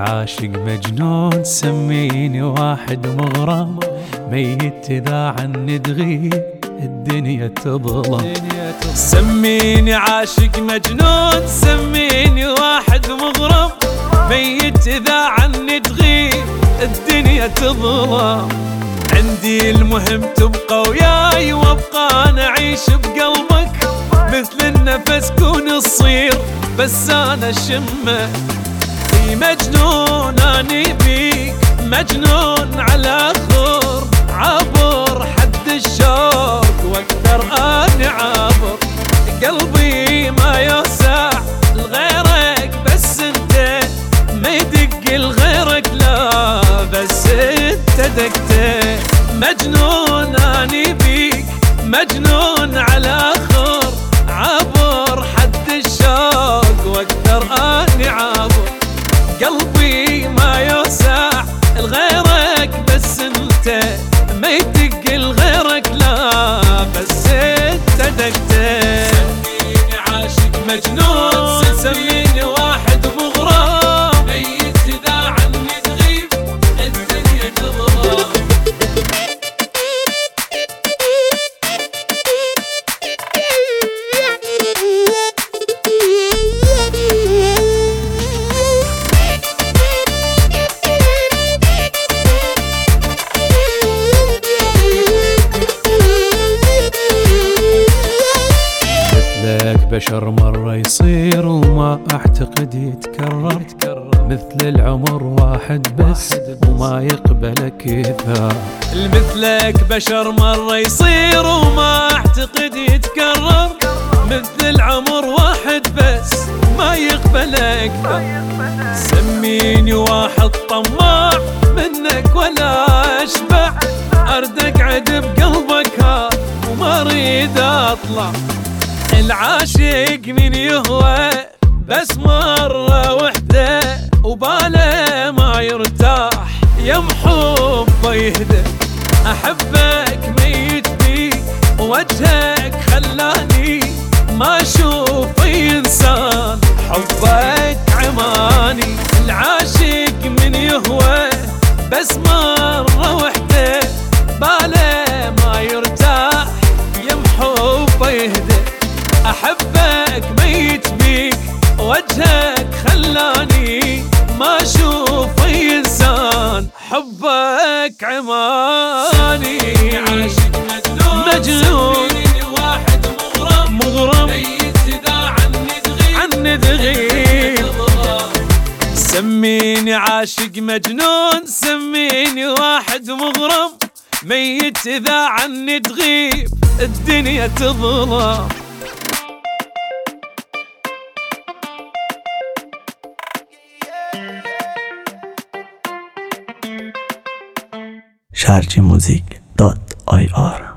عاشق مجنون، سميني واحد مغرم، ميت إذا عني تغيب الدنيا تظلم. سميني عاشق مجنون، سميني واحد مغرم، ميت إذا عني تغيب الدنيا تظلم. عندي المهم تبقى وياي وابقى أنا أعيش بقلبك، مثل النفس كون تصير بس أنا شمك. في مجنون أني بيك، مجنون على خور، عبر حد الشوق واقدر أني عابر. قلبي ما يوسع لغيرك بس انت، ما يدق لغيرك لا بس انت دقته. مجنون أني بيك، مجنون على خور، عبر حد الشوق واقدر أني عابر. قلبي ما يوسع لغيرك بس انت، ما يدق لغيرك لا بس انت دقته. سميني عاشق مجنون، سميني واحد مغرم، ميت إذا عني تغيب الدنيا تظلم. بشر مرة يصير وما أعتقد يتكرر، مثل العمر واحد بس وما يقبل كثار. مثلك بشر مرة يصير وما أعتقد يتكرر، مثل العمر واحد بس ما يقبل أكثر. سميني واحد طماع منك ولا أشبع، أرد أقعد بقلبك ها وما أريد أطلع. العاشق من يهوى بس مرة وحدة، وباله ما يرتاح يم حبه يهدى. أحبك ميت بيك، وجهك خلاني ما أشوف أي إنسان، حبك عماني. العاشق من يهوى بس مرة وحدة، باله ما يرتاح يم حبه يهدى. أحبك ميت بيك، وجهك خلاني ما أشوف أي إنسان، حبك عماني. عاشق مجنون، سميني واحد مغرم، ميت إذا عني تغيب. سميني عاشق مجنون، سميني واحد مغرم، ميت إذا عني تغيب الدنيا تظلم. sharjmusic.ir